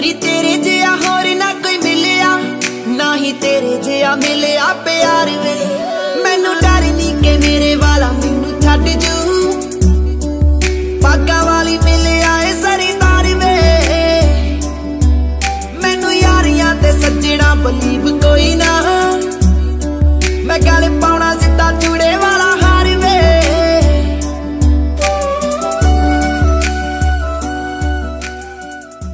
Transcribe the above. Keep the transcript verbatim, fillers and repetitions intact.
ਨੀ तेरे जिहा होर ना कोई मिलिया, ना ही तेरे जिहा मिलिया प्यार वे।